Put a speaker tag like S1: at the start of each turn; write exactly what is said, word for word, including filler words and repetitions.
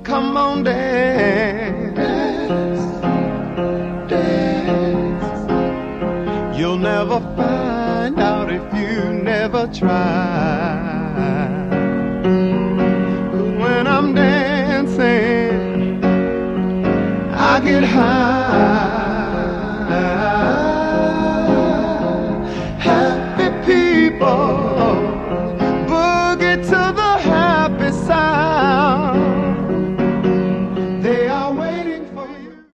S1: Come on, dance, dance, dance. You'll never find out if you never try. When I'm dancing, I get high.